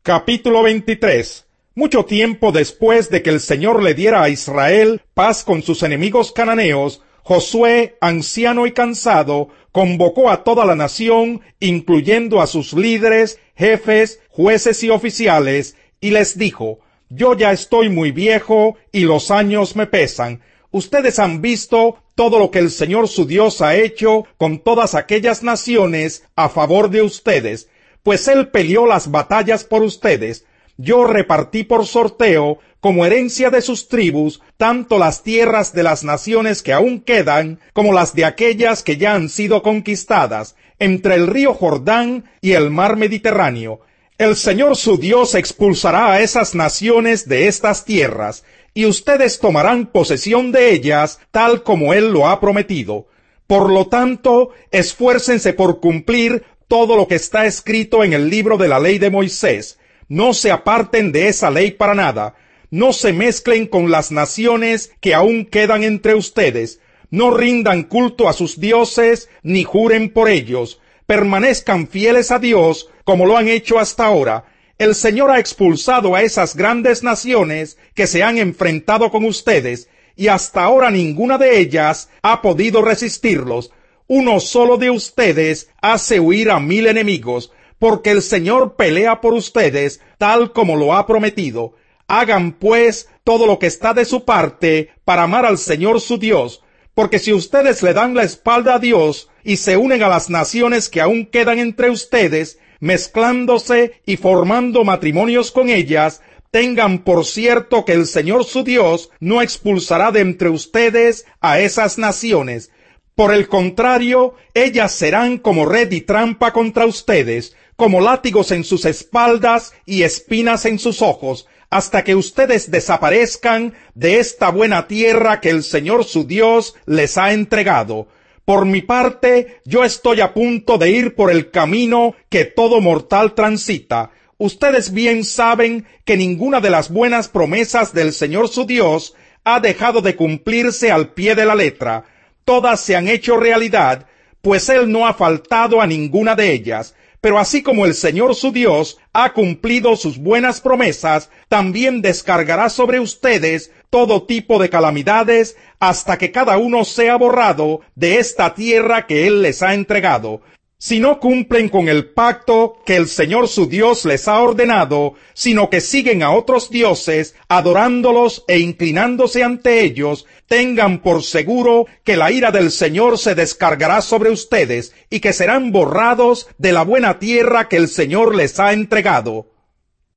Capítulo 23. Mucho tiempo después de que el Señor le diera a Israel paz con sus enemigos cananeos, Josué, anciano y cansado, convocó a toda la nación, incluyendo a sus líderes, jefes, jueces y oficiales, y les dijo: yo ya estoy muy viejo y los años me pesan. Ustedes han visto todo lo que el Señor su Dios ha hecho con todas aquellas naciones a favor de ustedes, pues Él peleó las batallas por ustedes. Yo repartí por sorteo, como herencia de sus tribus, tanto las tierras de las naciones que aún quedan, como las de aquellas que ya han sido conquistadas, entre el río Jordán y el mar Mediterráneo. El Señor su Dios expulsará a esas naciones de estas tierras, y ustedes tomarán posesión de ellas, tal como Él lo ha prometido. Por lo tanto, esfuércense por cumplir todo lo que está escrito en el libro de la ley de Moisés. No se aparten de esa ley para nada. No se mezclen con las naciones que aún quedan entre ustedes. No rindan culto a sus dioses, ni juren por ellos. Permanezcan fieles a Dios, como lo han hecho hasta ahora. El Señor ha expulsado a esas grandes naciones que se han enfrentado con ustedes, y hasta ahora ninguna de ellas ha podido resistirlos. Uno solo de ustedes hace huir a 1000 enemigos, porque el Señor pelea por ustedes, tal como lo ha prometido. Hagan, pues, todo lo que está de su parte para amar al Señor su Dios, porque si ustedes le dan la espalda a Dios y se unen a las naciones que aún quedan entre ustedes, mezclándose y formando matrimonios con ellas, tengan por cierto que el Señor su Dios no expulsará de entre ustedes a esas naciones. Por el contrario, ellas serán como red y trampa contra ustedes, como látigos en sus espaldas y espinas en sus ojos, hasta que ustedes desaparezcan de esta buena tierra que el Señor su Dios les ha entregado. Por mi parte, yo estoy a punto de ir por el camino que todo mortal transita. Ustedes bien saben que ninguna de las buenas promesas del Señor su Dios ha dejado de cumplirse al pie de la letra. Todas se han hecho realidad, pues Él no ha faltado a ninguna de ellas. Pero así como el Señor su Dios ha cumplido sus buenas promesas, también descargará sobre ustedes todo tipo de calamidades, hasta que cada uno sea borrado de esta tierra que Él les ha entregado. Si no cumplen con el pacto que el Señor su Dios les ha ordenado, sino que siguen a otros dioses, adorándolos e inclinándose ante ellos, tengan por seguro que la ira del Señor se descargará sobre ustedes, y que serán borrados de la buena tierra que el Señor les ha entregado.